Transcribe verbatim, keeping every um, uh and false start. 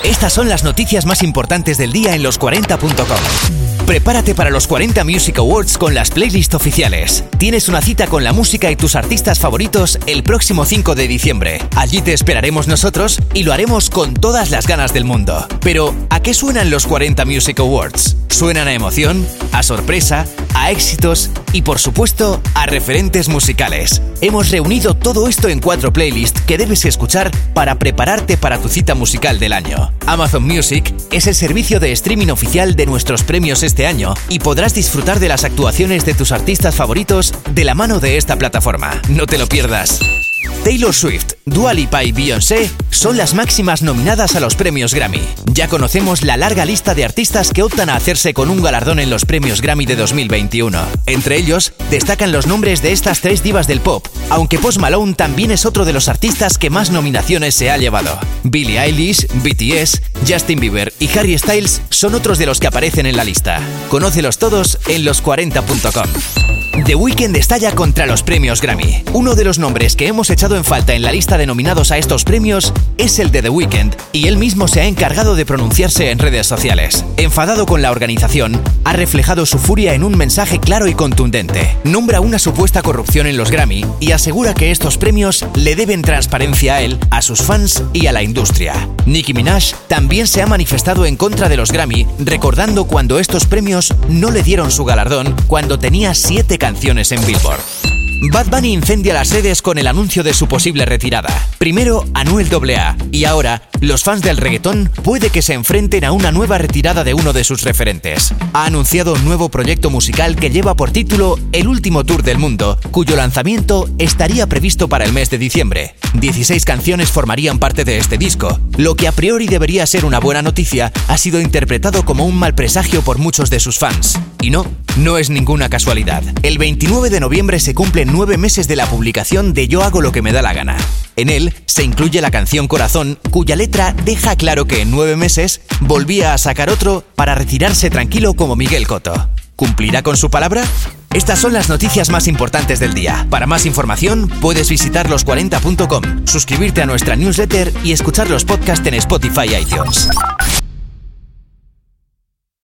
Estas son las noticias más importantes del día en los cuarenta punto com. Prepárate para los cuarenta Music Awards con las playlists oficiales. Tienes una cita con la música y tus artistas favoritos el próximo cinco de diciembre. Allí te esperaremos nosotros y lo haremos con todas las ganas del mundo. Pero, ¿a qué suenan los cuarenta Music Awards? Suenan a emoción, a sorpresa, a éxitos y, por supuesto, a referentes musicales. Hemos reunido todo esto en cuatro playlists que debes escuchar para prepararte para tu cita musical del año. Amazon Music es el servicio de streaming oficial de nuestros premios este año y podrás disfrutar de las actuaciones de tus artistas favoritos de la mano de esta plataforma. No te lo pierdas. Taylor Swift, Dua Lipa y Beyoncé son las máximas nominadas a los premios Grammy. Ya conocemos la larga lista de artistas que optan a hacerse con un galardón en los premios Grammy de dos mil veintiuno. Entre ellos, destacan los nombres de estas tres divas del pop, aunque Post Malone también es otro de los artistas que más nominaciones se ha llevado. Billie Eilish, B T S, Justin Bieber y Harry Styles son otros de los que aparecen en la lista. Conócelos todos en los cuarenta punto com. The Weeknd estalla contra los premios Grammy. Uno de los nombres que hemos echado en falta en la lista de nominados a estos premios es el de The Weeknd, y él mismo se ha encargado de pronunciarse en redes sociales. Enfadado con la organización, ha reflejado su furia en un mensaje claro y contundente. Nombra una supuesta corrupción en los Grammy y asegura que estos premios le deben transparencia a él, a sus fans y a la industria. Nicki Minaj también se ha manifestado en contra de los Grammy, recordando cuando estos premios no le dieron su galardón cuando tenía siete canciones en Billboard. Bad Bunny incendia las redes con el anuncio de su posible retirada. Primero Anuel doble A y ahora los fans del reggaetón puede que se enfrenten a una nueva retirada de uno de sus referentes. Ha anunciado un nuevo proyecto musical que lleva por título El Último Tour del Mundo, cuyo lanzamiento estaría previsto para el mes de diciembre. dieciséis canciones formarían parte de este disco. Lo que a priori debería ser una buena noticia ha sido interpretado como un mal presagio por muchos de sus fans. Y no, no es ninguna casualidad. El veintinueve de noviembre se cumplen nueve meses de la publicación de Yo hago lo que me da la gana. En él se incluye la canción Corazón, cuya letra deja claro que en nueve meses volvía a sacar otro para retirarse tranquilo como Miguel Cotto. ¿Cumplirá con su palabra? Estas son las noticias más importantes del día. Para más información, puedes visitar los cuarenta punto com, suscribirte a nuestra newsletter y escuchar los podcasts en Spotify y iTunes.